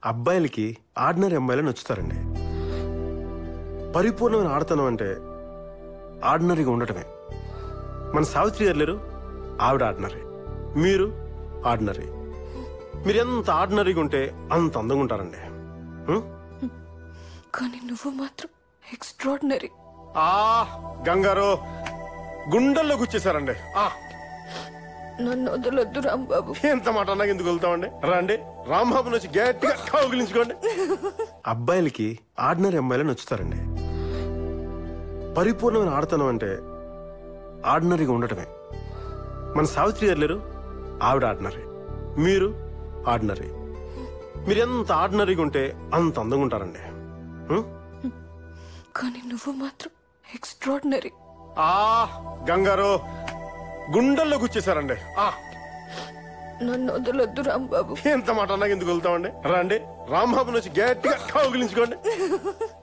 అబ్బాయిలకి ఆర్డినరీ అమ్మాయిలు నచ్చుతారండి. పరిపూర్ణమైన ఆడతనం అంటే ఆర్డినరీగా ఉండటమే. మన సావిత్రి గారు లేరు, ఆవిడ ఆర్డినరీ, మీరు ఆర్డినరీ. మీరు ఎంత ఆర్డినరీగా ఉంటే అంత అందంగా ఉంటారండి. కానీ నువ్వు మాత్రం ఎక్స్ట్రాడినరీ. గంగారు గుండెల్లో గుచ్చేశారండి. నన్ను వదలొద్దు రాంబాబు. ఎంత మాట అన్నాక ఎందుకు వెళ్తామండి? రండి, రాంబాబు నుంచి గట్టిగా కౌగిలించుకోండి. అబ్బాయిలకి ఆర్డినరీ అమ్మాయిలు నచ్చుతారండి. పరిపూర్ణమైన ఆడతనం అంటే ఆర్డినరీగా ఉండటమే. మన సావిత్రి గారు లేరు, ఆవిడ ఆర్డినరీ, మీరు ఆర్డినరీ. మీరు ఎంత ఆర్డినరీగా ఉంటే అంత అందంగా ఉంటారండి. కానీ నువ్వు మాత్రం ఎక్స్ట్రాడినరీ. గంగారు గుండెల్లో గుచ్చేశారండి. నన్ను వదలొద్దు రాంబాబు. ఎంత మాట అన్నాక ఎందుకు వెళ్తామండి? రండి, రాంబాబు నుంచి గట్టిగా కౌగిలించుకోండి.